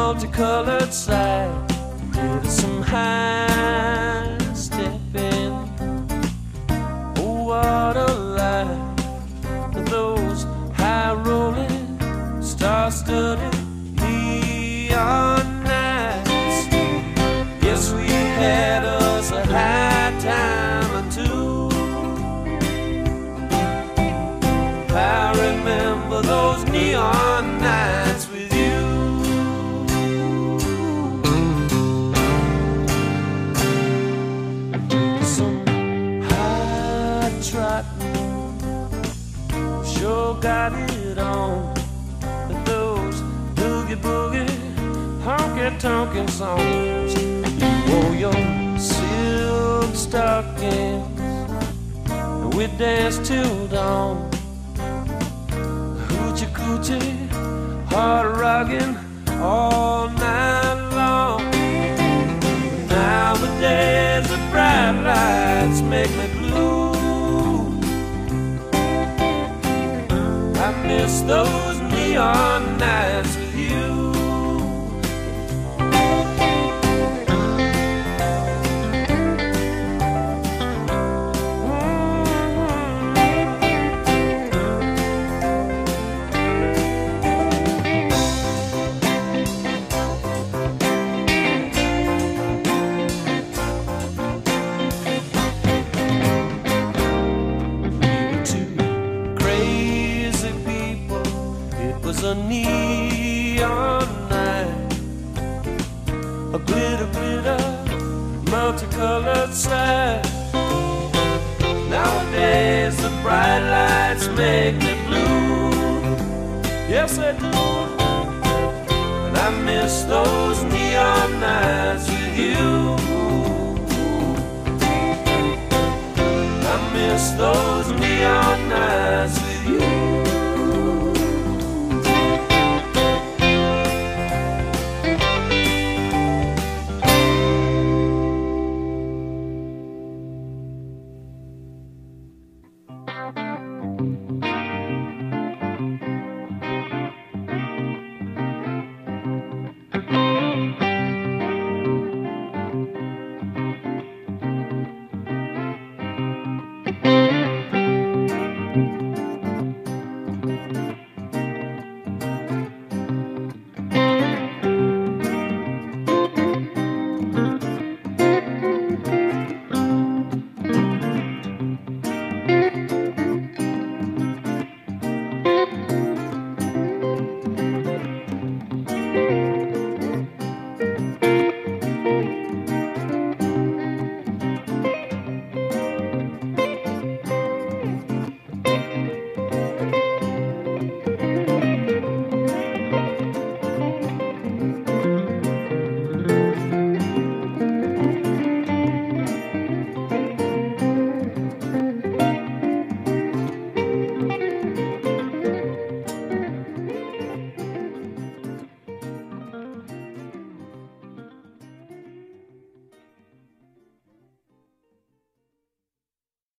multicolored side. Did some high stepping. Oh, what a life! Those high rolling, star-studded neon nights. Yes, we had us a high time or two. I remember those neon nights with you. Some high trotting, sure got it on. But those boogie-boogie, honky-tonkin' songs. You wore your silk stockings, and we danced till dawn. Hoochie-coochie, hard rockin' all night long. Nowadays the bright lights make me blue. I miss those neon nights with you. It was a neon night, a glitter, glitter, multicolored sight. Nowadays the bright lights make me blue. Yes, I do. And I miss those neon nights with you. I miss those neon